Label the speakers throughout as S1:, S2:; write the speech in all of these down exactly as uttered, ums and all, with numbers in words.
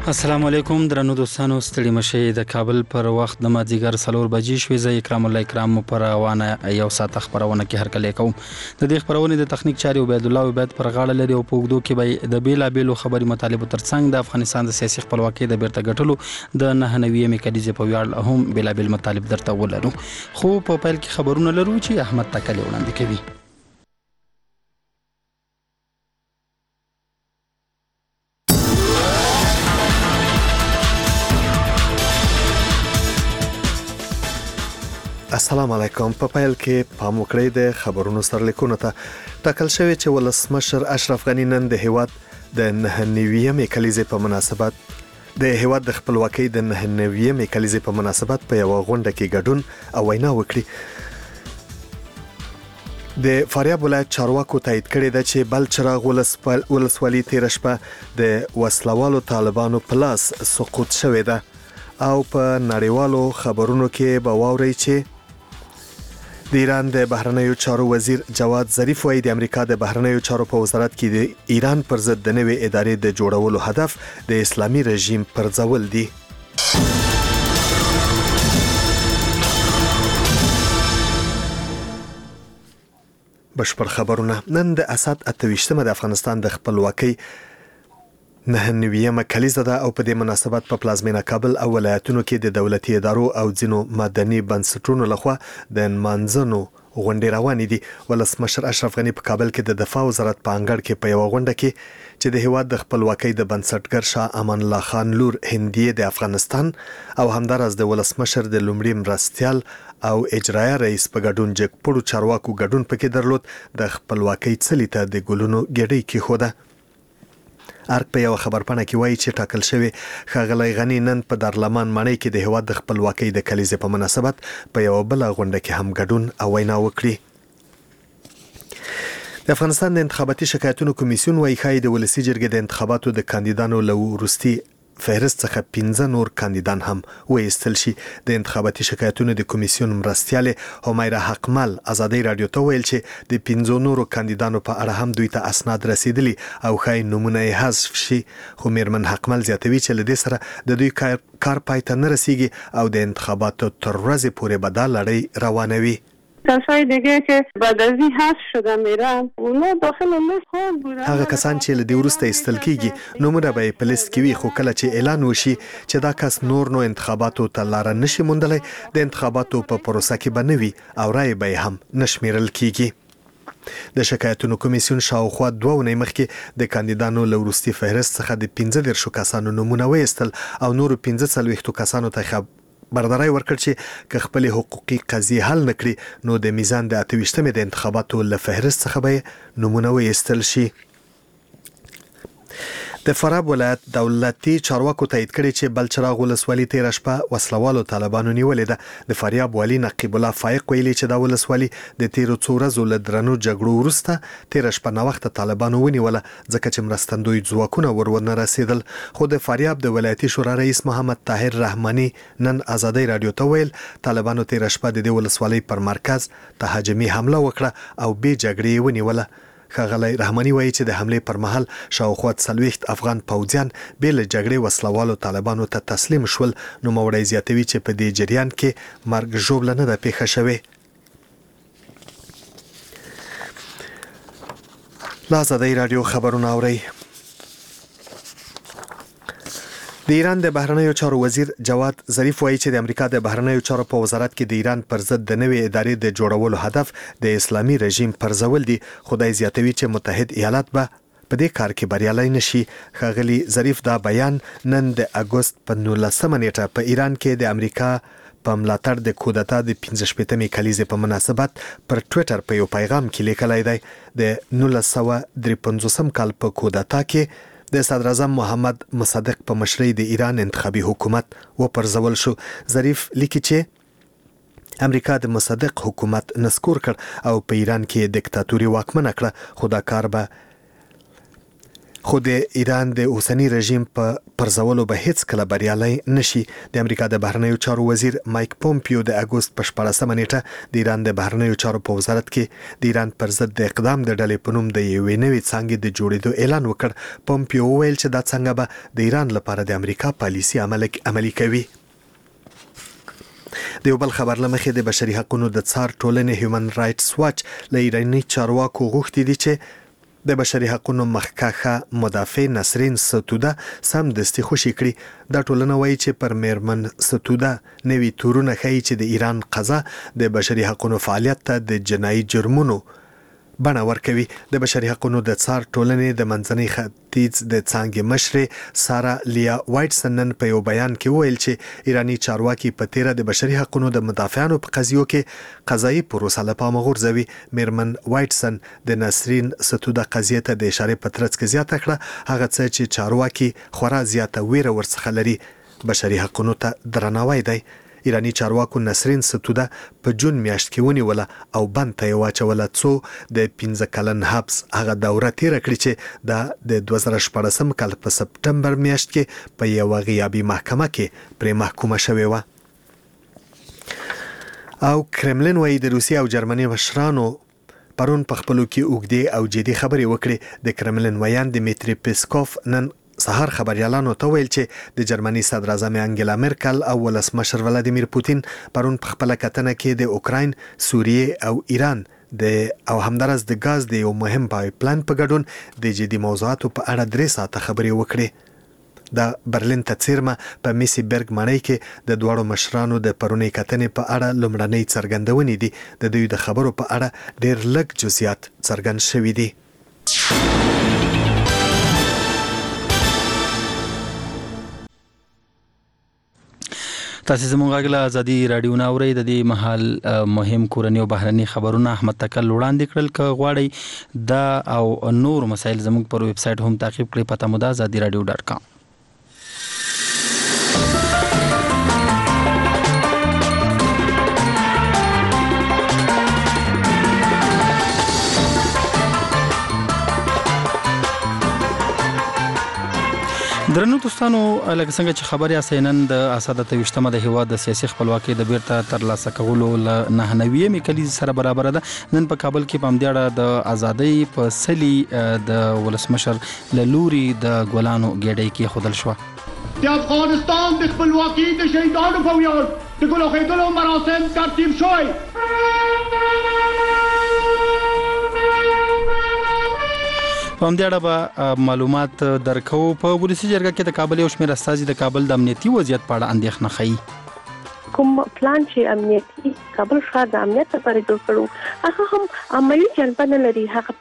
S1: السلام علیکم درنو دوستانو، ستړي مشئ. د کابل پر وخت د مازدیګر څلور بجې شوې. زه اکرام الله اکرام پر روانه یو ساعت خبرونه کې هرکلی کوم. د دې خبرونې د تخنیک چاري عبید الله عبید پر غاړه لري او په اوږدو کې به د بیلابېلو خبري مطالبو ترڅنګ د افغانستان د سیاسي خپلواکۍ د بیرته ګټلو د نهه نوي کلیزې په ویاړ هم بیلابېل مطالب درته ولرو. خو په پیل کې خبرونه لرو چې احمد تکلی وړاندې کوي.
S2: السلام علیکم. په پیل کې پام وکړئ د خبرونو سرلیکونو ته. ټاکل شوی چې ولسمشر اشرف غنی نن د هیواد د نهه نوي کلیزې په مناسبت د هیواد د خپلواکۍ د نهه نوي کلیزې په مناسبت په یو غونډه کې ګډون او وینا وکړي. د فاریاب ولایت چارواکو تایید کړی ده چې بلچراغ ولسوالي تیر شپه د وسلوالو طالبانو په لاس سقوط شوې ده او په نړیوالو خبرونو کې به واورئ چې د ایران د بهرنیو چارو وزیر جواد ظریف وايي د امریکا د بهرنیو چارو په وزارت کې د ایران پر ضد د نوې ادارې د جوړولو هدف د اسلامي رژیم پرځول دي. بشپړ خبرونه. نن د اسد اته ویشتمه د افغانستان د خپلواکۍ نهه نوي کلیزه ده او په دې مناسبت په پلازمینه کابل او ولایتونو کې د دولتي ادارو او ځینو مدني بنسټونو لخوا د نمانځنو غونډې روانې دي. ولسمشر اشرف غنی په کابل کې د دفاع وزارت په انګړ کې په یو غونډه کې چې د هیواد د خپلواکۍ د بنسټګر شاه امان الله خان لور هندیه د افغانستان او همدارس د ولسمشر د لومړي مرستیال او اجرایه رئیس په ګډون جګپړو چارواکو ګډون پکې درلود. د خپلواکۍ څلي ته د ګلونو ګېډۍ کېښوده. ارګ په یو خبرپاڼه کې وایي چې ټاکل شوی ښاغلی غنی نن په دارلمان ماڼۍ کې د هیواد د خپلواکۍ د کلیزې په مناسبت په یو بل غونډه کې هم ګډون او وینا وکړي. د افغانستان د انتخاباتي شکایتونو کمیسیون وايي ښایي د ولسي جرګې د انتخاباتو د کاندیدانو له وروستي فهرست څخه پنځه نور کاندیدان هم وایستل شي. د انتخاباتي شکایتونو د کمیسیون مرستیاله همیره حقمل ازادي رادیو ته ویل چې د پنځو نورو کاندیدانو په اړه هم دوی ته اسناد رسیدلي او ښایي نمونه یې حذف شي. خو میرمن حقمل زیاتوي چې له دې سره د دوی کار پای ته نه رسیږي او د انتخاباتو تر ورځې پورې به دا لړۍ روانوي.
S3: کسای دیگه که بعد از این حذف شده میرن اونا داخل لیست خوب بودن.
S2: هغه کسان چې له دې وروسته ایستل کیږي نومونه به په لیست کې وي، خو کله چې اعلان وشي چې دا کس نور نو انتخاباتو ته لار نشي موندلی د انتخاباتو په پروسه کې به نه وي او رای به هم نشمیرل کیږي. د شکایتونو کمیسیون شاوخوا دوه اونۍ مخکې د کاندیدانو له وروستي فهرست څخه د پنځه دېرشو کسانو نومونه وایستل او نورو پنځه څلوېښتو کسانو ته خب برداري ورکړ چې که خپل حقوقي قضیې حل نکړي نو د میزان د اته ویشتمې د انتخاباتو له فهرست څخه به نمونه وایستل شي. د فراب ولایت دولتي چارواکو تایید کړي چې بلچراغ ولسوالي تیر شپه وسلوالو طالبانو نیولې ده. د فاریاب والي نقیب الله فایق ویلي چې دا ولسوالي د تیرو څو ورځو له درنو جګړو وروسته تیر شپه ناوخته طالبانو ونیوله ځکه چې مرستندوی ځواکونه ور ونه رسیدل. خو د فاریاب د ولایتي شورا رئیس محمد طاهر رحماني نن ازادي رادیو ته ویل طالبانو تیر شپه د دې ولسوالۍ پر مرکز تهاجمي حمله وکړه او به جګړې ونیوله. ښاغلی رحماني وایي چې د حملې پر مهال شاوخوا څلوېښت افغان پوځیان بې له جګړې وسلوالو طالبانو ته تسلیم شول. نوموړی زیاتوي چې په دې جریان کې مرګ ژوبله نه ده پیښه شوې. له ازادۍ راډیو خبرونه اورئ. د ایران د بهرنیو چارو وزیر جواد ظریف وايي چې د امریکا د بهرنیو چارو په وزارت کې د ایران پر ضد د نوې ادارې د جوړولو هدف د اسلامي رژیم پرځول دي. خدای زیاتوي چې متحد ایالات به په دې کار کې بریالي نشي. ښاغلي ظریف دا بیان نن د اګوست په نولسمه نیټه په ایران کې د امریکا په ملاتړ د کودتا د پنځه شپېتمې کلیزې په مناسبت پر ټویټر په یو پیغام کې لیکلی دی. د نولس سوه درې پنځوسم کال په کودتا کې د صدر اعظم محمد مصدق په مشرۍ د ایران انتخابي حکومت وپرځول شو. ظریف لیکي چې امریکا د مصدق حکومت نسکور کړ او په ایران کې دیکتاتوري واکمنه کړه، خو دا کار به خو د ایران د اوسنی رژیم په پرځولو به هیڅ کله بریالي نشي. د امریکا د بهرنیو چارو وزیر مایک پومپیو د اګوست په شپاړسمه نیټه د ایران د بهرنیو چارو په وزارت کې د ایران پر ضد د اقدام د ډلې په نوم د یوې نوې څانګې د جوړېدو اعلان وکړ. پومپیو وویل چې دا څنګه به د ایران لپاره د امریکا پالیسي عملي کوي. د یو بل خبر لمخې د بشري حقوقو د څار ټولنې هیومن رائټس واچ له ایراني چارواکو غوښتي دي چې د بشري حقوقو مخکښه مدافع نسرین ستوده سم دستي خوشي کړي. دا ټولنه وایي چې پر میرمن ستوده نوي تورونه ښیي چې د ایران قضا د بشري حقوقو فعالیت ته د جنایي جرمونو بڼه ورکوي. د بشري حقوقو د څار ټولنې د منځني ختیځ د څانګې مشرې سارا لیا وایټسن نن په یو بیان کې وویل چې ایراني چارواکي په تیره د بشري حقوقو د مدافعانو په قضیو کې قضایي پروسه له پامه غورځوي. میرمن وایټسن د نسرین ستوده قضیې ته د اشارې په ترڅ کې زیاته کړه هغه څه چې چارواکي خورا زیاته ویره ورڅخه لري بشري حقوقو ته درناوی دی. ایرانی چارواکو نسرین ستوده په جون میاشت کې ونیوله او بند ته یې واچوله څو د پنځه کلن حبس هغه دوره تیره کړي چې دا د دوه زره شپاړسم کال په سپټمبر میاشت کې په یوه غیابي محکمه کې پرې محکومه شوې وه. او کرملین وایي د روسیې او جرمني مشرانو پرون په خپلو کې اوږدې او جدي خبرې وکړې. د کرملین ویان دمیتری پیسکوف نن سهار خبريالانو ته ویل چې د جرمني صدر اعظم انګلا مرکل او ولسمشر ولادیمیر پوتین پرون په خپل کتنه کې د اوکراین، سوریه او ایران د او همدارس د غاز د یو مهم پایپ پلان په ګډون د جدي موضوعاتو په اړه درې ساعته خبرې وکړې. د برلین ته څیرمه په میسی برګ مړی کې د دوړو مشرانو د پرونی کتنې په اړه لومړنۍ څرګندونې دي. د دوی د خبرو په اړه ډېر لږ جزئیات څرګند شوي دي.
S1: تاسو زموږ غږ له ازادي رادیو نه اورئ. د دې مهال مهم کورنی او بهرني خبرونه احمد تکل وړاندې کړل. که غواړئ دا او نور مسایل زموږ پر ویب سټ هم تعقیب کړئ. پته مو ده ازادي رادیو ډاټ کام. درنو دوستانو لکه څنګه چې خبر یاست نن د اساده تویشتمه د هیواد د سیاسي خپلواکۍ د بیرته ترلاسه کولو له نهه نوي کلیزې سره برابر ده. نن په کابل کې په همدې د ازادۍ په سلی د ولسمشر له لوري د ګلانو ګېډۍ کې خودل شو.
S4: د افغانستان د خپلواکۍ د شهیدانو په ویاړ د ګلو خېدلو مراسم ترتیب شوی.
S1: په همدې اړه به معلومات درکو. په ولسي جرګه کې د کابل یو شمېر استازي د کابل د امنیتي وضعیت په اړه اندېښنه ښیي.
S5: کوم پلان چې امنیتي کابل ښار د امنیت لپاره جوړ کړو هغه هم عملي جنبه نه لري. هغه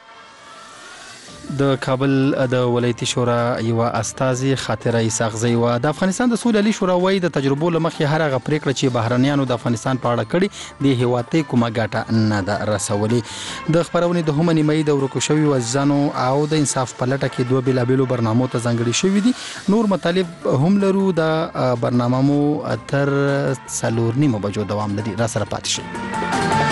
S1: د کابل د ولایتي شورا یو استازي خاطره اسحاقزی و د افغانستان د سولې شورا وایي د تجربو لمخې هر هغه پریکړه چې بهرنیانو د افغانستان په اړه کړي د هیواد کومه ګټه نه ده رسولې. د خبرونې د هم نیمه د ورکو شوی وزانو او د انصاف په لټه کې دوه بیلابېلو برنامو ته ځانګړي شوي دي. نور مطالب هم لرو. د برنامه مو تر څلور نیمو بجو دوام لري. را سره پاتې شئ.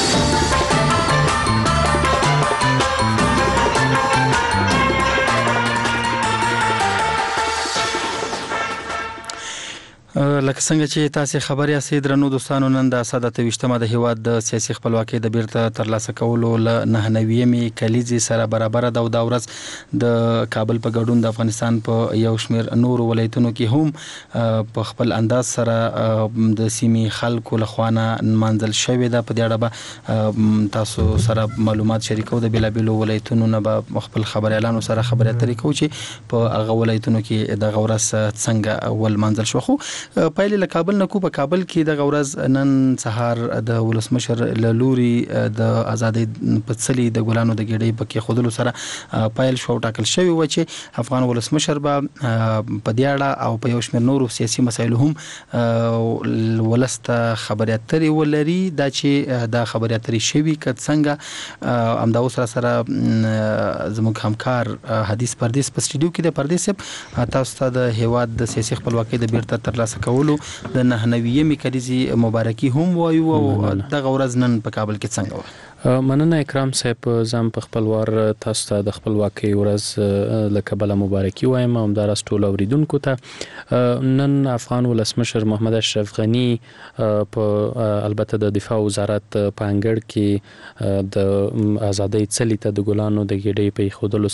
S1: لکه څنګه چې تاسو خبر یاست درنو دوستانو نن د اساده تویشتمه د هیواد د سیاسي خپلواکۍ د بیرته ترلاسه کولو له نهه نوي کلیزې سره برابر ده. او دا ورځ د کابل په ګډون د افغانستان په یو شمېر نور ولایتونو کې هم په خپل انداز سره د سیمې خلکو له خوا نه منځل شوې ده. په دې اړه به تاسو سره معلومات شریکو. د بیلابېلو ولایتونو نه به خپل خبريالانو سره خبرې اترې کوو چې په هغه ولایتونو کې د غورس څنګه ول منځل شو. خو پایله له کابل نه کو په کابل کې د غورز نن سهار د ولسمشر له لوري د ازادۍ په څلي د ګلانو د ګېډۍ په کې خودلو سره پایل شو ټاکل شوی و چې افغان ولسمشر به په دې اړه او په یو شمېر نورو سیاسي مسایلو هم ولست خبرې اترې ولري. دا چې دا خبرې اترې شوي که څنګه همدا اوس سره زموږ همکار حدیث پردیس په سټوډیو کې د پردیس تاسو ته د هیواد د سیاسي خپلواکۍ د بیرته ترلاسه کولو د نهه نوي کلیزې مبارکي هم وایو. او د غورز نن په کابل کې څنګه و؟
S6: مننه اکرام صاحب، زم په خپل وار تاسو ته د خپلواکۍ ورځ له کبله مبارکي وایم او همداراز ټول اوریدونکو ته. نن افغان ولسمشر محمد اشرف غنی په البته د دفاع وزارت په انګړ کې د ازادۍ څلي ته د ګلانو د ګډۍ په ایښودلو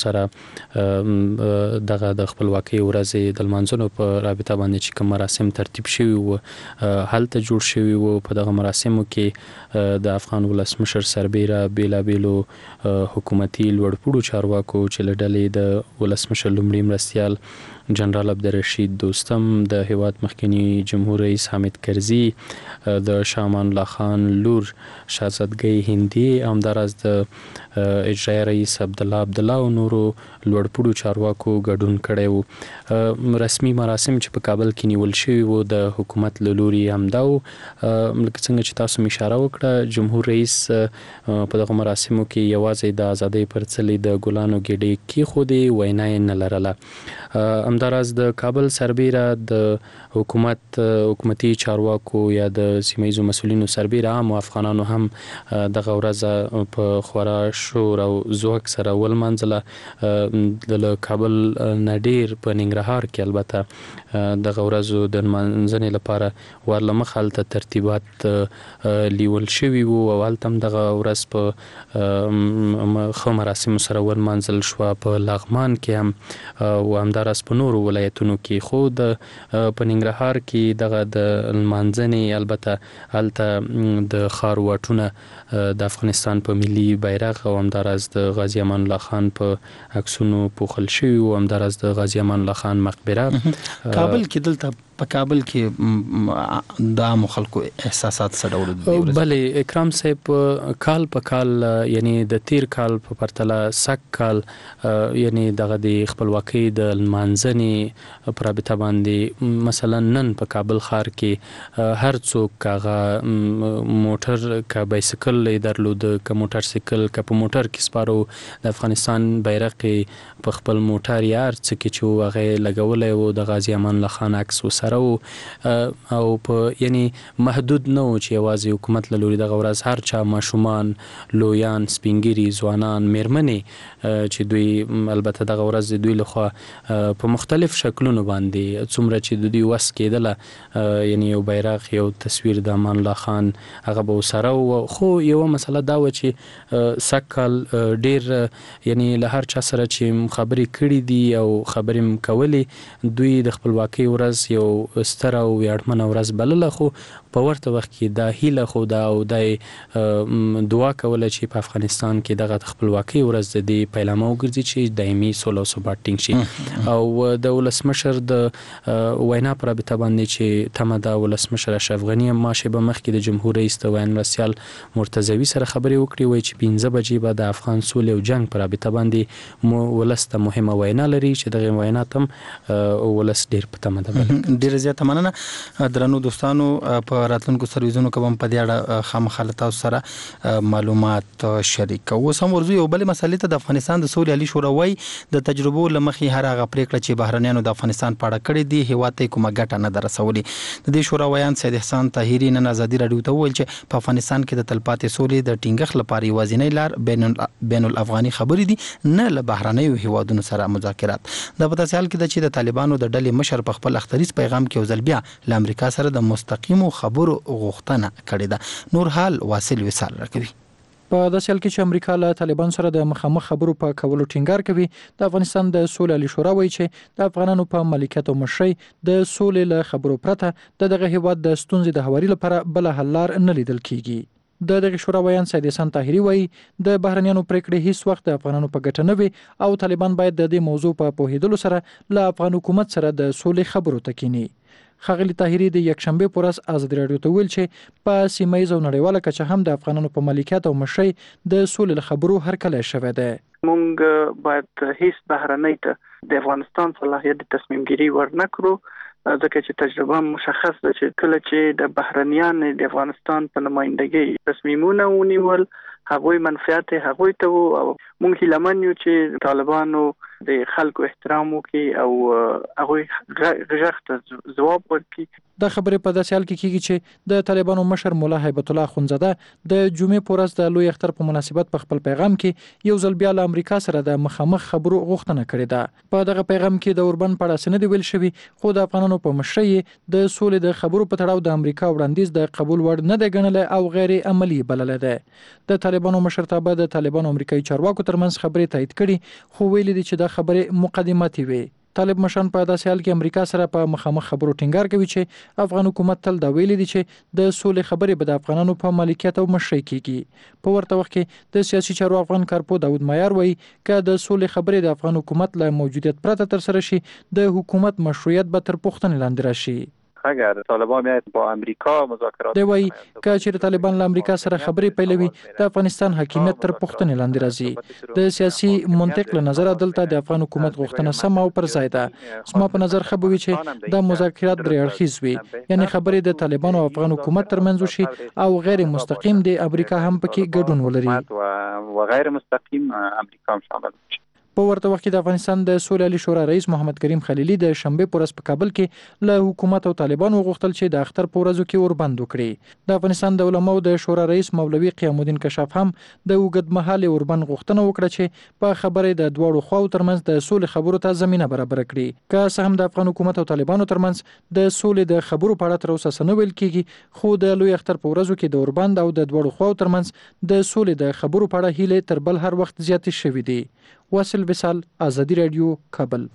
S6: سره دغه د خپلواکۍ ورځ د لمانځلو په رابطه باندې چې کوم مراسم ترتیب شوي وو هلته جوړ شوي وو. په دغه مراسمو کې د افغان ولسمشر سربیره بیلابیلو حکومتي لوړپوړو چارواکو چې له ډلې د ولسمشر لومړي مرستیال جنرال عبدالرشید دوستم، د هیواد مخکنی جمهور رئیس حامد کرزي، د شاه امان الله خان لور شاهزادګۍ هندي، همداراز د اجرایه رئیس عبدالله عبدالله او نورو لوړپوړو چارواکو ګډون کړی وو. رسمي مراسم چې په کابل کې نیول شوي وو د حکومت له لوري همدا وو. لکه څنګه چې تاسو مې اشاره وکړه، جمهور رئیس په دغه مراسمو کې یوازې د ازادۍ پر څلي د ګلانو ګېډۍ کېښودې، وینا یې نه لرله. همداراز د کابل سربیره د حکومت حکومتي چارواکو یا د سیمه ییزو مسؤلینو سربیره عامو افغانانو هم دغه ورځ په خورا شور او ذوق سره ولمانځله. د کابل نه ډیر په ننګرهار کې البته دغه ورځ د لمانځنې لپاره ور له مخه هلته ترتیبات لیول شوي وو او هلته هم دغه ورځ په ښه مراسمو سره ولمانځل شوه. په لغمان کې هم او همداراز په نورو ولایتونو کې، خو د په ننګرهار کې دغه د لمانځنې البته هلته د ښار واټونه د افغانستان په ملي بیرغ او همداراز د غازي امان الله خان په عکسونو پوښل شوي او همداراز د غازي امان الله خان مقبره
S1: کابل کې دلته په کابل کې د عامو خلکو احساسات څه ډول دي؟
S6: بلې اکرام صاحب، کال په کال یعنی د تیر کال په پرتله سږ کال یعنی دغه د خپلواکۍ د لمانځنې په رابطه باندې مثلا نن په کابل ښار کې هر څوک هغه موټر که بایسکل یې درلود، که موټر سایکل، که په موټر کې سپارو د افغانستان بیرغ په خپل موټر یا هر څه کې چې هغه یې لګولی و د غازي امان الله خان عکس وسره او په یعنی محدود نه و چې یوازې حکومت له لوري دغه ورځ هر چا، ماشومان، لویان، سپینګیري، ځوانان، میرمنې چې دوی البته دغه ورځ دوی لخوا په مختلف شکلونو باندې څومره چې د دوی وس کېدله یعنی یو بیرغ، یو تصویر د امان الله خان هغه به ورسره و. خو یوه مسله دا وه چې سږ کال ډېر یعنی له هر چا سره چې خبرې کړي دي او خبرې م کولې، دوی د خپلواکۍ ورځ یو ستره او ویاړمنه ورځ بلله. خو په ورته وخت کې دا هیله خو دا او دا دعا کوله چې په افغانستان کې دغه خپلواکۍ ورځ د دې پیلامه وګرځي چې دایمي سوله او ثبات ټینګ شي. او د ولسمشر د وینا پر رابطه باندې چې تمه ده ولسمشر اشرف غني ما شیبه مخکې د جمهور رئیس د ویاند مرستیال مرتضوي سره خبرې وکړې، وایي چې پنځه بجې به د افغان سولې او جنګ پر رابطه باندې مو ولس ته مهمه وینا لري چې دغه وینا ته ولس ډیر په تمه ده.
S1: ډیره زیاته مننه درنو دوستانو. په راتلونکو سرویزونو کې هم په دې اړه خامخا تاسو سره معلومات شریکو. اوس هم ورځو یو بل مسلې ته د افغانستان د سولې علي شورا وایي د تجربو له مخې هر هغه پریکړه چې بهرنیانو د افغانستان په اړه کړې دي هیواد ته کومه ګټه نه ده رسولې. د دې شورا ویاند سید احسان طاهري نن ازادي راډیو ته وویل چې په افغانستان کې د تلپاتې سولې د ټینګښت لپاره یوازینۍ لار بین الافغاني خبرې دي، نه له بهرنیو هیوادونو سره مذاکرات. دا په داسې حال کې ده چې د طالبانو د ډلې مشر په خپل اختریز پیغام کې یو ځل بیا له امریکا سره د مستقیمو خبرو غوښتنه کړې ده. نور حال واصل وصال راکوي.
S7: په داسې حال کې چې امریکا له طالبان سره د مخامخ خبرو په کولو ټینګار کوي، د افغانستان د سولې علي شورا وایي چې د افغانانو په ملکیت او مشرۍ د سولې له خبرو پرته د دغه هیواد د ستونزې د هواري لپاره بل حل لار نه لیدل کیږي. د دغه شورا ویاند سید احسان طاهري وایي د بهرنیانو پریکړې هیڅ وخت د افغانانو په ګټه نه وي او طالبان باید د دې موضوع په پوهېدلو سره له افغان حکومت سره د سولې خبرو ته کینی. ښاغلي طاهري د یکشنبه پر ورځ ازادي راډیو ته ویل چې په سیمه ییز او نړیواله کچه هم د افغانانو په ملکیت او مشرۍ د سولې له خبرو هرکلی شوی دی.
S8: مونږ باید هیڅ بهرنۍ ته د افغانستان صلاحیت د تصمیم ګیري ورنه کړو، ځکه چې تجربه مشخص ده چې کله چې د بهرنیان د افغانستان په نمائندګۍ تصمیمونه ونیول، هغوی منفعت هغوی ته وو او مونږ هیله من یو چې طالبانو د خلکو احترام وکړي او هغه غږ ته ځواب ورکړي.
S7: دا خبره په داسې حال کې کیږي چې د طالبانو مشر مولا هیبت الله خونزاده د جمعې په ورځ د لوی اختر په مناسبت په خپل پیغام کې یو ځل بیا له امریکا سره د مخامخ خبرو غوښتنه کړې ده. په دغه پیغام کې د اوربند په اړه څه نه دی ویل شوي، خو د افغانانو په مشرۍ د سولې د خبرو په تړاو د امریکا وړاندیز د قبول وړ نه دی ګڼلی او غیر عملی بللی دی. د طالبانو مشرتابه د طالبانو امریکایي چارواکو ترمنځ خبرې تایید کړي، خو ویلي دي چې دا خبرې مقدماتي وي. طالب مشران په داسې حال کې امریکا سره په مخامخ خبرو ټینګار کوي چې افغان حکومت تل دا ویلي دي چې د سولې خبرې به د افغانانو په مالکیت او مشرۍ کیږي. په ورته وخت کې د سیاسي چارو افغان کارپو داود مایار وایي چې د سولې خبرې د افغان حکومت له موجودیت پرته تر سره شي، د حکومت مشروعیت به تر پوښتنې لاندې راشي.
S9: اگر طالبان میاد با امریکا مذاکرات
S7: دی وایي که چیرې طالبان له امریکا سره خبرې پیلوي د افغانستان حاکمیت تر پوښتنې لاندې راځي. د سیاسي منطق له نظره دلته د افغان حکومت غوښتنه سم او پر ځای ده. زما په نظر ښه به وي چې دا مذاکرات درې اړخیز وي، یعنی خبرې د طالبانو او افغان حکومت ترمنځ وشي او غیر مستقیم د امریکا هم پکې ګډون ولري
S9: و غیر مستقیم امریکا هم شامل شي.
S7: په ورته وخت کې د افغانستان د سولې عالی شورا رئیس محمد کریم خلیلي د شنبه په ورځ په کابل کې له حکومت او طالبانو غوښتل چې د اختر په ورځو کې اوربند وکړي. د افغانستان د علماو د شورا رئیس مولوي قیام الدین کشاف هم د اوږدمهالې اوربند غوښتنه وکړه چې په خبرې د دواړو خواو ترمنځ د سولې خبرو ته زمينه برابر کړي. که څه هم د افغان حکومت او طالبانو ترمنځ د سولې د خبرو په اړه تر اوسه څه نه ویل کیږي، خو د لوی اختر په ورځو کې د اوربند او د دواړو خواو ترمنځ د سولې د خبرو په اړه هیله تر بل هر وخت زیاتې شوې دي. واصل وصال، آزادی رادیو، کابل.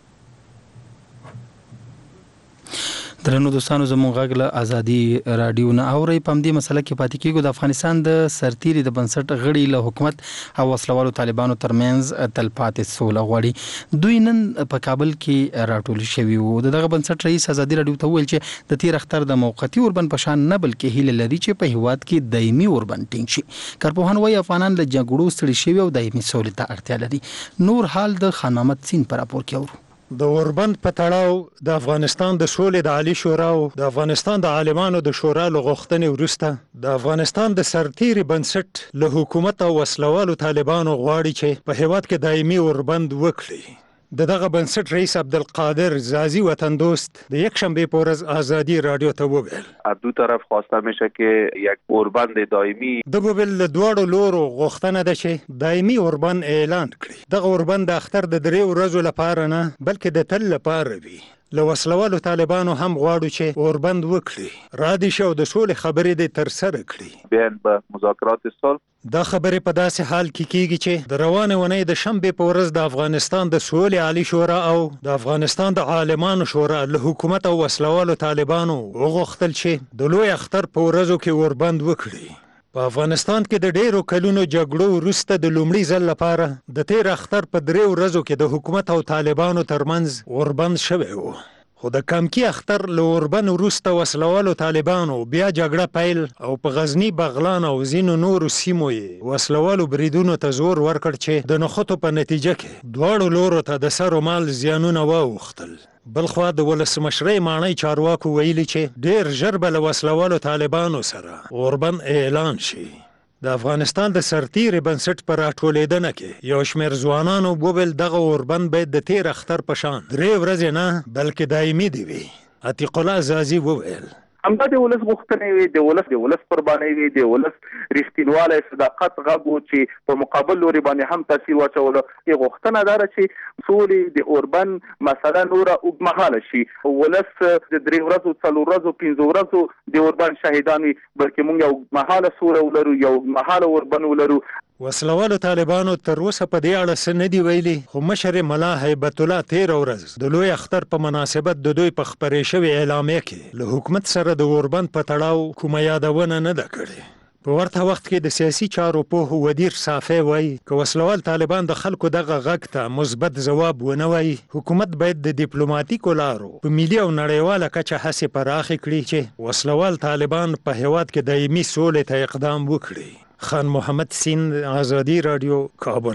S1: درنو دوستانو زموږ غږ له آزادي رادیو نه اوري. په همدې مسله کې پاتې کېږو. د افغانستان د سرتیري د بنسټ غړي له حکومت او وسلوالو طالبانو ترمنځ تلپاتې سوله غواړي. دوی نن په کابل کې راټول شوي وو. دغه بنسټ رئیس آزادي رادیو ته وویل چې د تیر اختر د موقتي اوربند په شان نه بلکې هیله لري چې په هیواد کې دایمي اوربند ټینګ شي. کارپوهان وايي افغانان له جګړو ستړي شوي او دایمي سولې ته اړتیا لري. نور حال د خان محمد سین پر راپور کې اورو.
S10: د اوربند په تړاو د افغانستان د سولې د عالی شورا او د افغانستان د عالمانو د شورا له غوښتنې وروسته د افغانستان د سرتیري بنسټ له حکومت او وسلوالو طالبانو غواړي چې په هیواد کې دایمي اوربند وکړي. د دغه بنسټ رئیس عبدالقادر زازی وطن دوست د یک شنبه په ورځ آزادی رادیو ته وویل
S9: از دو طرف خواسته میشه که یک اوربند دائمی
S10: د وویل له دواړو لورو غوښتنه ده چې دایمي اوربند اعلان کړي. دغه اوربند د اختر د درې ورځو لپاره نه بلکې د تل لپاره وي. له وسلوالو طالبانو هم غواړو چې اوربند وکړي، را دي شو د سولې خبرې دې تر سره کړي.
S9: بیان به مذاکرات صلح
S10: دا خبرې په داسې حال کې کیږي چې د روانې ونې د شنبه په ورځ د افغانستان د سولې عالی شورا او د افغانستان د عالمانو شورا له حکومت او وسلوالو طالبانو وغوښتل چې د لوی اختر په ورځو کې اوربند وکړي. په افغانستان کې د ډیرو کلونو جګړو وروسته د لومړي ځل لپاره د تیر اختر په درې ورځو کې د حکومت او طالبانو ترمنځ اوربند شوی و. خو د کمکی اختر له اوربند وروسته وسلوالو طالبانو بیا جګړه پیل او په غزنی، بغلان او ځینو نورو سیمو یې وسلوالو بریدونو ته زور ورکړ چې د نښتو په نتیجه کې دواړو لورو ته د سر و مال زیانونه واوښتل. بلخوا د ولسمشرۍ ماڼۍ چارواکو ویلي چې ډیر ژر به له وسلوالو طالبانو سره اوربند اعلان شي. د افغانستان د سرتیري بنسټ پر راټولېدنه کې یو شمېر ځوانانو وویل دغه اوربند باید د تیر اختر په شان درې ورځې نه بلکې دایمي دی وي. عتیق الله زازی وویل
S8: همدا د ولس غوښتنې وي، د ولس د ولس قربانۍ وي، د ولس رښتینوالی، صداقت غږ و چې په مقابل لوري باندې هم تاثیر واچولو. یې غوښتنه دا ده چې سولې د اوربند مسله نوره اوږدمهاله شي. ولس د درې ورځو، څلور ورځو، پنځه ورځو د اوربند شاهدان وي، بلکې موږ یو اوږدمهاله سوله ولرو، یو اوږدمهاله اوربند ولرو.
S10: وسلوالو طالبانو تر اوسه په دې اړه څه نه دي ویلي، خو مشر ملا هیبت الله تیر ورځ د لوی اختر په مناسبت د دوی په خپرې شوې اعلامیه کې له حکومت سره د اوربند په تړاو کومه یادونه نه ده کړې. په ورته وخت کې د سیاسي چارو پوه ودیر صافی وایي که وسلوال طالبان د خلکو دغه غږ ته مثبت ځواب ونه وایي، حکومت باید د ډیپلوماټیکو لارو په ملي او نړیواله کچه هڅې پراخې کړي چې وسلوال طالبان په هیواد کې دایمي سولې ته اقدام وکړي. خان محمد سین، آزادی رادیو، کابل.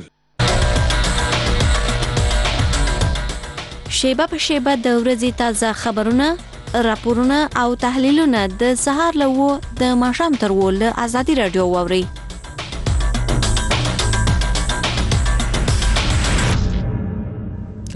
S11: شیبه په شیبه د ورځې تازه خبرونه، راپورونه او تحلیلونه د سهار له و د ماښام تر و له آزادی رادیو واورئ.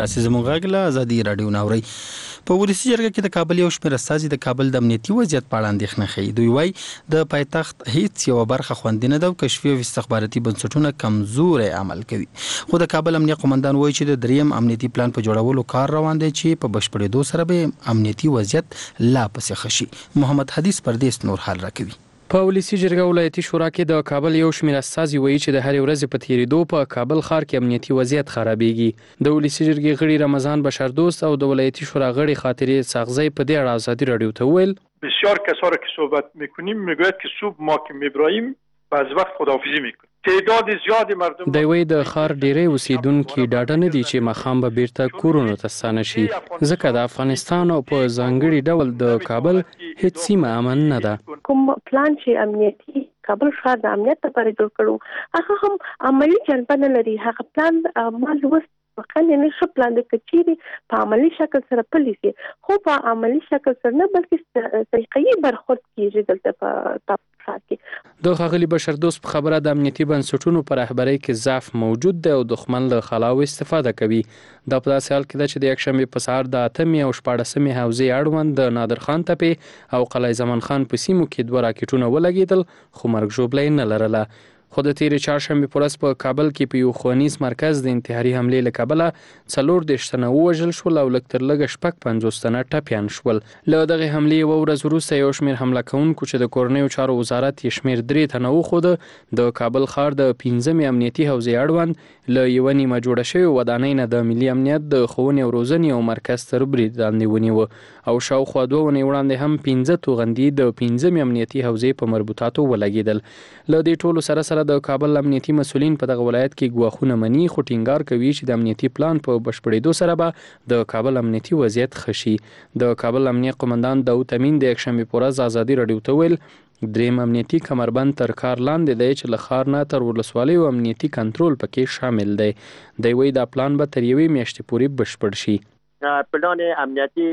S1: تاسو زموږ غږ له ازادي رادیو ناوړي په ولسی جرګه کې د کابل یو شمېر استازي د کابل د امنیتي وضعیت په اړه اندېښنه ښیي. دوی وایي د پایتخت هیڅ یو برخه خوندې نه ده او کشفي او استخباراتي بنسټونه کمزوري عمل کوي. خو د کابل امنیه قومندان وایي چې د دریم امنیتي پلان په جوړولو کار روان دی چې په بشپړېدو سره به امنیتي وضعیت لا پسې ښه شي. محمد حدیث پردیس نور حال راکوي.
S6: په ولسی جرګه ولایتي شورا کې د کابل یو شمېر استازي وایي چې د هرې ورځې په تیریدو په کابل ښار کې امنیتي وضعیت خرابېږي. د ولسی جرګې غړي رمضان بشردوست او د ولایتي شورا غړي خاطرې ساغزی په دې اړه ازادي رادیو ته وویل
S12: بسیار کسا را که صحبت میکنیم میگوید که صبح ما که میبراییم بعض وقت خداحافظی میکنیم. تعداد زیادی مردم
S6: د وی د خار ډیری اوسیدونکو ډاډه نه دي چې مخام به بیرته کورونو ته ستانه شي ځکه د افغانستان او په ځانګړي ډول د کابل هیڅ سیمه امن نه ده.
S5: کوم پلان چې امنیتي کابل ښار د امنیت لپاره جوړ کړو هغه هم عملی جنبه نه لري. هغه پلان ما لوست وکړل نه شو پلان د کچيري په عملی شکل سره پلي شي خو په عملی شکل سره نه بلکې طریقې برخورد کیږي دلته په
S6: د ښاغلي بشردوست په خبره د امنیتي بنسټونو په رهبرۍ کې ضعف موجود دی او دښمن له خلاو استفاده کوي. دا په داسې حال کې ده چې د یکشنبې په سهار د اتمې او شپاړسمې حوزې اړوند د نادر خان تپې او قلعه زمان خان په سیمو کې دوه راکټونه ولګېدل خو مرګ ژوبله نه لرله. خو د تیرې چهارشنبې په ورځ په کابل کې په یو ښوونیز مرکز د انتحاري حملې له کبله څلور دېرش تنه ووژل شول او لږ تر لږه شپږ پنځوس تنه ټپیان شول. له دغې حملې یوه ورځ وروسته یو شمېر حمله کوونکو چې د کورنیو چارو وزارت یې شمېر درې تنه وښوده د کابل ښار د پنځمې امنیتي حوزې اړوند له یوه نیمه جوړه شوې ودانۍ نه د ملي امنیت د ښوونې او روزنې او مرکز تر برید لاندې ونیوه او شاوخوا دوه اونۍ وړاندې هم پنځه توغندي د پنځمې امنیتي حوزې په مربوطاتو ولګېدل. له دې ټولو سره سره د کابل امنیتي مسولین په دغه ولایت کې ګواښونه مني خو ټینګار کوي چې د امنیتي پلان په بشپړېدو سره به د کابل امنیتي وضعیت ښه شي. د کابل امنیه قومندان داود امین د یکشنبې په ورځ ازادي راډیو ته ویل دریم امنیتي کمربند تر کار لاندې دی چې له ښار نه تر ولسوالیو امنیتي کنټرول پکې شامل دی. دی وایي دا پلان به تر یوې میاشتې پورې بشپړ شي.
S13: پلان امنیتی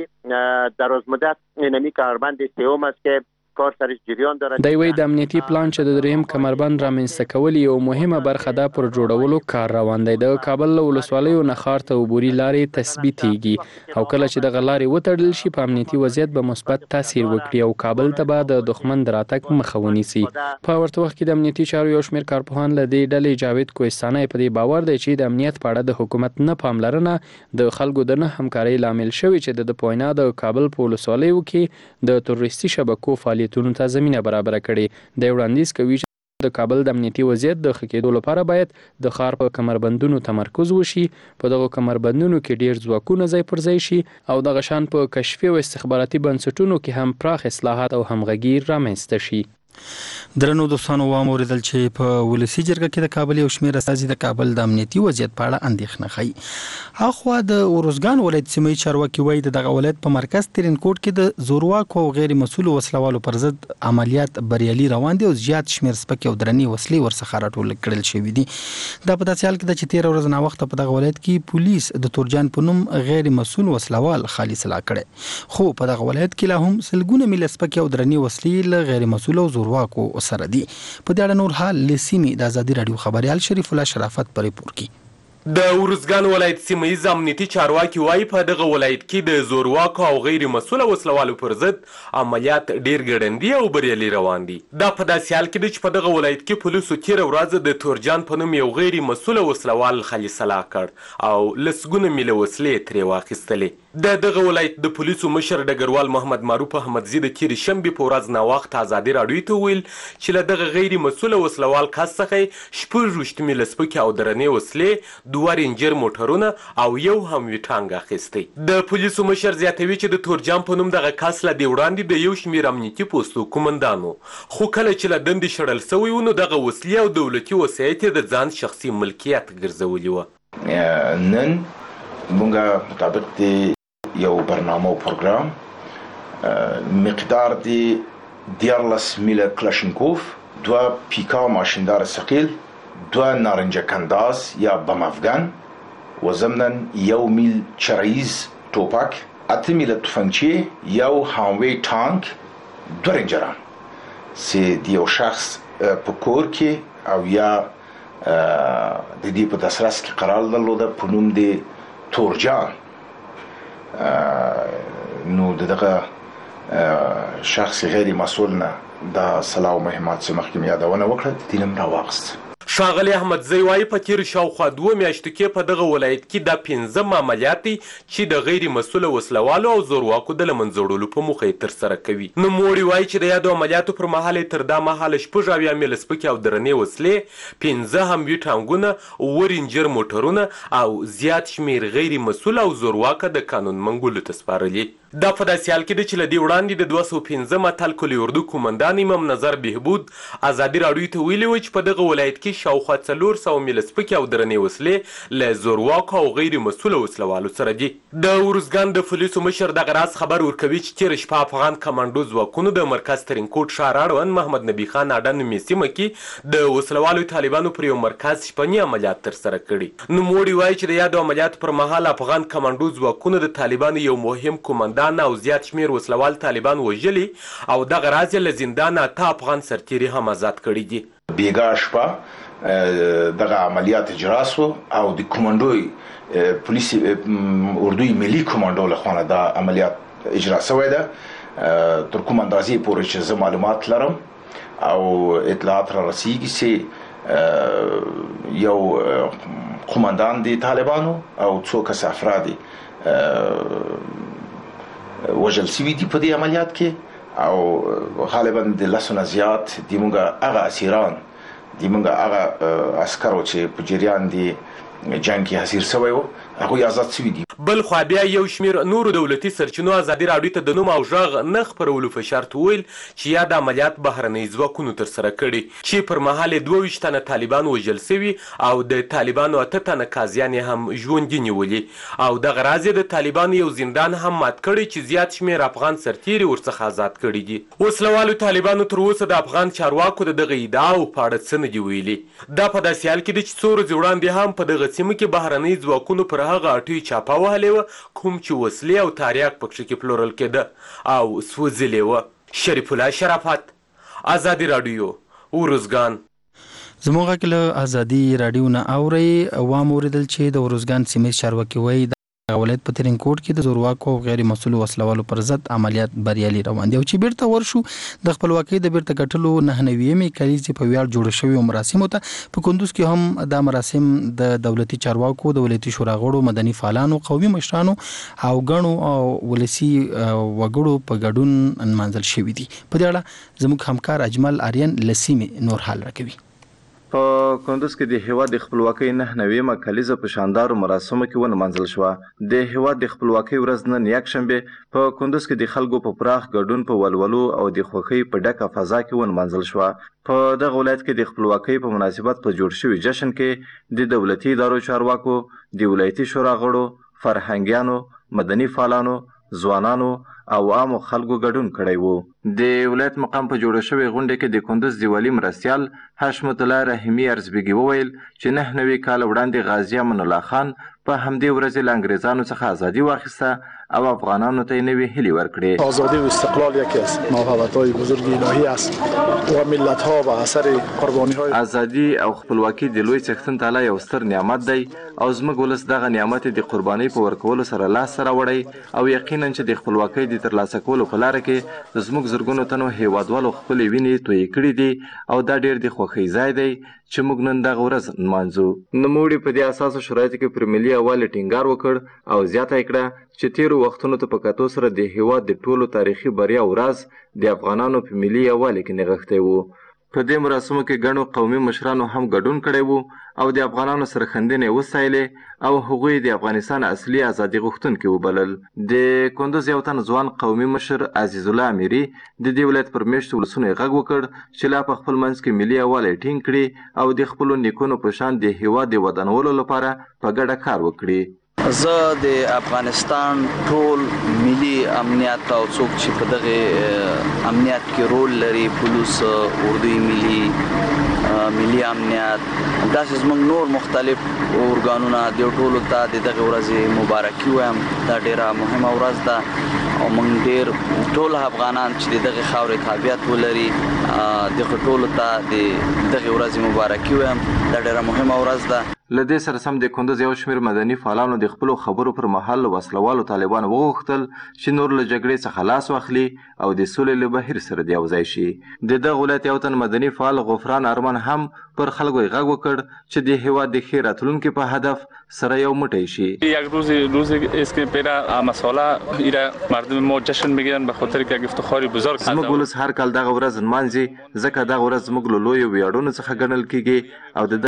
S13: درازمدت اینمی کمربند سوم است که کار سرش جریان داره.
S6: دی وایي د امنیتي پلان چې د دریم کمربند رامنځته کول یو مهمه برخه ده پر جوړولو کار روان دی. د کابل له ولسوالیو نه ښار ته عبوري لارې تثبیتېږي او کله چې دغه لارې وتړل شي په امنیتي وضعیت به مثبت تاثیر وکړي او کابل ته به د دښمن د راتګ مخه ونیسي. په ورته وخت کې د امنیتي چارو یو شمېر کارپوهان له دې ډلې جاوید کوهستاني په دې باور دی چې د امنیت په اړه د حکومت نه پاملرنه د خلکو د نه همکارۍ لامل شوی چې د پوینا د کابل په ولسوالیو کې د تروریستي شبکو فعالیت تونو ته زمينه برابر کړي. د وړاندیز کوي چې د کابل د امنیتي وضعیت د ښه کېدو لپاره باید د ښار په کمربندونو تمرکز وشي په دغه کمربندونو کې ډیر ځواکونه ځای پر ځای شي او د غشان په کشفي او استخباراتي بنسټونو کې هم پراخ اصلاحات او همغږي رامنځته شي.
S1: درنو دوستانو وام اوریدل چې په ولسی جرګه کې د کابل یو شمېر استازي د کابل د امنیتي وضعیت په اړه اندېښنه ښیي. اخوا د اورزګان ولایت سیمې چارواکي وایي د دغه ولایت په مرکز ترینکوټ کې د زورواکو او غیر مسؤل وسلوالو پر ضد عملیات بریالي روان دي او زیات شمېر سپکې او درنې وسلې ورڅخه راټول کړل شوې دي. دا په داسې حال کې ده چې تېره ورځ ناوخته په دغه ولایت کې پولیس د تورجان په نوم غیر مسؤل وسلوال خالص لا کړی خو په دغه ولایت کې لا هم سلګونه میله سپکې او درنې وسلې له غیر مسؤل او زورواکو سره دي. په دې اړه نور حال لسیمې د ازادي رادیو خبريال شریف الله شرافت پر ریپورت کې
S14: د ورزګان ولایت سیمه‌یز امنیتي چارواکي وایي په دغه ولایت کې د زورواکو او غیر مسؤل وسلوالو پر ضد عملیات ډیر ګړندي او بریالي روان دي. دا په داسې حال کې ده چې په دغه ولایت کې پولیسو تېره ورځ د تورجان په نوم یو غیر مسؤل وسلوال خلیصلا کړ او لسګونه میله وسلې ترې واخیستلې. د دغه ولایت د پولیسو مشر ډګروال محمد معروف احمدزي د تېرې شنبې په ورځ ناوخته ازادي راډیو ته وویل چې له دغه غیر مسؤل وسلوال کس څخه شپږ میله سپکې او درنې وسلې دوه رینجر موټرونه او یو هم ویټانګ اخیستی. د پولیسو مشر زیاتوي چې د تورجان په نوم دغه کس له دې وړاندې د یو شمېر امنیتي پوستو کومندانو خو کله چې له دندې شړل سوی و نو دغه وسلې او دولتي وسایط یې د ځان شخصي ملکیت ګرځولي وه.
S15: نن مونږ مطابق د یو برنامه او پروګرام مقدار د دیارلس میله کلاشینکوف دوه پیکا ماشیندار ثقیل دوه نارنجک انداز یا بم افغان و ضمناً یو میل چرایز توپک اته میله تفنگچی یو هاموی تانک دو رنجران سی دیو شخص په کور کې او یا د دې په دسرس کې قرار درلوده په نوم د تورجان نو دغه شخص غیر مسؤل نه د سلاح او مهمات څخه مخکې یادونه وکړه دینم راوغست.
S14: ښاغلی احمدزی وایي په تېرو شاوخوا دوه میاشتو کې په دغه ولایت کې دا پنځه معاملات دي چې د غیر مسؤله وسلوالو او زورواکو د له منځه وړلو په موخه یې ترسره کوي. نوموړي وایي چې د یادو عملیاتو پر مهال یې تر دا مهاله شپږ اویا میله سپکې او درنې وسلې، پنځه هموي ټانګونه، اووه رینجر موټرونه او زیات شمېر غیر مسؤل او زورواکه د قانون منګولو ته سپارلي. دا په داسې حال کې ده چې له دې وړاندې د دوه سوه پنځه اتل کلي اردو قومندان امام نظر بهبود ازادي راډیو ته ویلي وو چې په دغه ولایت کې شاوخوا څلور سوه میله سپکې او درنې وسلې له زورواکو او غیر مسؤله وسلوالو سره دي. د ارزګان د پولیسو مشر دغه راز خبر ورکوي چې تېره شپه افغان کمانډو ځواکونو د مرکز ترینکوټ ښار اړوند محمد نبي خان اډه نومې سیمه کې د وسلوالو طالبانو پر یو مرکز شپني عملیات ترسره کړي. نوموړي وایي چې د یادو عملیاتو پر مهال افغان کمانډو ځواکونو د طالبانو یو مهم قومندان او زیات شمیر وسلوال طالبان وژلي او دغه راز له زندان اته افغان سرتیري هم آزاد کړي دي.
S15: بیګا شپه دغه عملیات اجرا شو او د کمانډوي پولیس اردوی ملي کمانډو له خوا دا عملیات اجرا شوی ده. تر کوم اندازې پورې چې زه معلومات لرم او اطلاعات را رسیږي چې یو قومندان دی طالبانو او څو کس افراد وژل شوي دي په دې عملیات کې او غالبا د لسو نه زیات د موږ هغه اسیران د موږ هغه عسکرو چې په جریان دي جنگ کې حاضر شوی وو هغوی آزاد شوي دي.
S14: بل خوا بیا یو شمیر نورو دولتي سرچینو ازادي راډیو ته د نوم او غږ نه خپرولو په شرط وویل چې یا د عملیات بهرنۍ ځواکونو ترسره کړي چې پر مهال یې دوه ویشت تنه طالبان وژل سوي او د طالبانو اته تنه قاضیان یې هم ژوندي نیولي او دغه راز یې د طالبانو یو زندان هم مات کړی چې زیات شمیر افغان سرتیري ورڅخه آزاد کړي دي. وسلوالو طالبانو تر اوسه د افغان چارواکو د دغه ادعاو په اړه څه نه دي ویلي. دا په داسې حال کې ده چې څو ورځې وړاندې هم په دغه سیمه کې بهرنۍ ځواکونو پر هغه اټوي چاپه وهلې وه کوم چې وسلې او تاریاک پکښې کې پلورل کېده او سوځلې وه. شریف الله شرافت، ازادي راډیو، ارزګان.
S1: زموږ غږ له ازادي راډیو نه اورئ. وام اوریدل چې د ارزګان سیمې چارواکي وایي د ولایت په ترینکوټ کې د زورواکو او غیر مسؤلو وسلوالو پر ضد عملیات بریالي روان دي او چې بیرته ورشو د خپلواکۍ د بیرته ګټلو نهه نوېمې کلیزې په ویاړ جوړ شویو مراسمو ته په کندوز کې هم دا مراسم د دولتي چارواکو، د ولایتي شورا غړو، مدني فعالانو، قومي مشرانو او ګڼو او ولسي وګړو په ګډون نمانځل شوي دي. په دې اړه زموږ همکار اجمل آریان له سیمې نور حال راکوي.
S16: په کندوز کې د هیواد د خپلواکۍ نهه نوېمه کلیزه په شاندارو مراسمو کې ونمانځل شوه. د هیواد د خپلواکۍ ورځ نن یکشنبه په کندوز کې د خلکو په پراخ ګډون په ولولو او د خوښۍ په ډکه فضا کې ونمانځل شوه. په دغه ولایت کې د خپلواکۍ په مناسبت په جوړ شوي جشن کې د دولتي ادارو چارواکو، د ولایتي شورا غړو، فرهنګیانو، مدني فعالانو، ځوانانو او عامو خلکو ګډون کړی وو. د ولایت مقام په جوړه شوې غونډه کې د کندوز د والي مرستیال حشمت الله رحیمي ارزبیګي وویل چې نهه نوي کال وړاندې غازي امان الله خان په همدې ورځ له انګریزانو څخه ازادي واخیسته او افغانانو ته نوې هیلې ورکړې.
S17: آزادی و استقلال یکی از موفقیت‌های بزرگ الهی است و ملت‌ها به اثر قربانی‌های
S16: ازادي او خپلواکي د لوی څښتن تعالی یو ستر نعمت دی او زموږ ولس دغه نعمت د قربانۍ په ورکولو سره لاس سره وړي او یقینا چې د خپلواکۍ د ترلاسه کولو په لار کې زموږ زرګونو تنو هیوادوالو خپل وینې توی کړې دي او دا ډېر د خوښۍ ځای دی چې موږ نن دغه ورځ نمانځو. نوموړي په دې اساسو شرایطو کې پر ملي یووالي ټینګار وکړ او زیاته یې کړه چې تیرو وختونو ته په کتو سره د هیواد د ټولو تاریخي بریا ورځ د افغانانو په ملي یووالي کې نغښتی وو. په دې مراسمو کې ګڼو قومي مشرانو هم ګډون کړی وو او د افغانانو سرښندنې وستایلې او هغوی د افغانستان اصلي ازادي غوښتونکي وبلل. د کندوز یو تن ځوان قومي مشر عزیز الله امیري د دې ولایت پر میشتو ولسونو یې غږ وکړ چې لا په خپل منځ کې ملي یووالی ټینګ کړي او د خپلو نیکونو په شان د هیواد د ودانولو لپاره په ګډه کار وکړي.
S18: زه د افغانستان ټول ملي امنیت او څوک چې په دغه امنیت کې رول لري، پولیس، اردوی ملي، ملي امنیت، داسې زموږ نور مختلف ارګانونه د ټولو ته د دغه ورځې مبارکي وایم. دا ډیره مهمه ورځ ده او موږ ډیر ټول افغانان چې دغه خاورې تابعیت ولري دغه ټولو ته د دغه ورځې مبارکي وایم. دا ډیره مهمه ورځ ده.
S16: لدې سره سم د کندوز یو شمېر مدني فعالانو د خپلو خبرو پر مهال وسلوالو طالبانو وغوښتل چې نور له جګړې څخه لاس واخلي او د سولې له بهیر سره د یوځای شي. د دغه ولایت یو تن مدني فعال غفران ارمان هم پر خلکو یې غږ وکړ چې د هېواد د ښې راتلونکي په هدف سره یو موټی شي.
S19: یک روز روز است که پیرا مساله ایرا مردم ما جشن میگیرن به خاطر که افتخاری بزرگ
S16: زموږ ولس هر کال دغه ورځ نمانځي ځکه دغه ورځ زموږ له لویو ویاړونو څخه ګڼل کیږي او د